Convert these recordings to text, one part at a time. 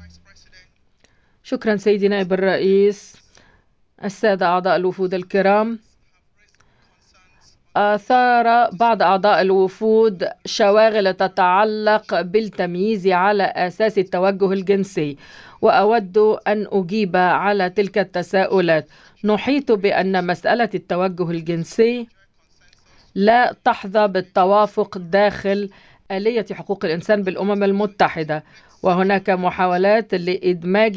شكرا سيدي نائب الرئيس. السادة أعضاء الوفود الكرام، أثار بعض أعضاء الوفود شواغل تتعلق بالتمييز على أساس التوجه الجنسي، وأود أن أجيب على تلك التساؤلات. نحيط بأن مسألة التوجه الجنسي لا تحظى بالتوافق داخل آلية حقوق الإنسان بالأمم المتحدة، وهناك محاولات لإدماج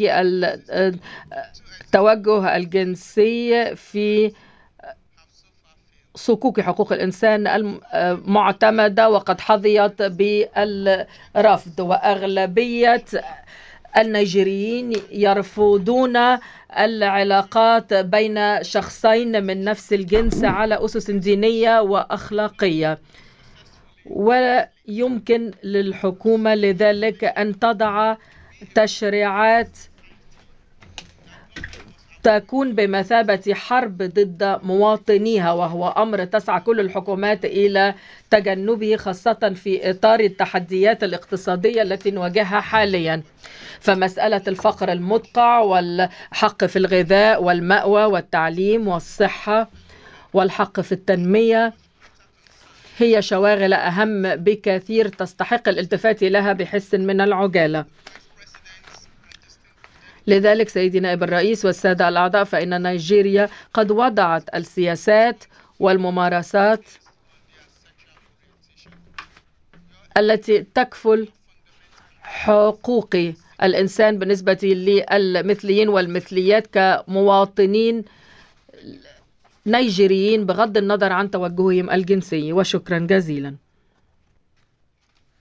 التوجه الجنسي في صكوك حقوق الإنسان المعتمدة، وقد حظيت بالرفض، وأغلبية النيجيريين يرفضون العلاقات بين شخصين من نفس الجنس على أسس دينية وأخلاقية، ويمكن للحكومة لذلك أن تضع تشريعات تكون بمثابة حرب ضد مواطنيها، وهو أمر تسعى كل الحكومات إلى تجنبه، خاصة في إطار التحديات الاقتصادية التي نواجهها حاليا. فمسألة الفقر المدقع والحق في الغذاء والمأوى والتعليم والصحة والحق في التنمية هي شواغل أهم بكثير تستحق الالتفات لها بحس من العجالة. لذلك سيدي نائب الرئيس والسادة الأعضاء، فإن نيجيريا قد وضعت السياسات والممارسات التي تكفل حقوق الإنسان بالنسبة للمثليين والمثليات كمواطنين نيجيريين بغض النظر عن توجههم الجنسي. وشكرا جزيلا.